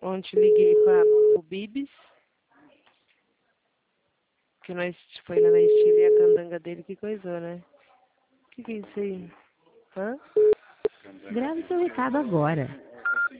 Ontem liguei para o Bibis, que nós foi lá na Estilha e a candanga dele que coisou, né? Que é isso aí? Hã? Grave seu recado agora.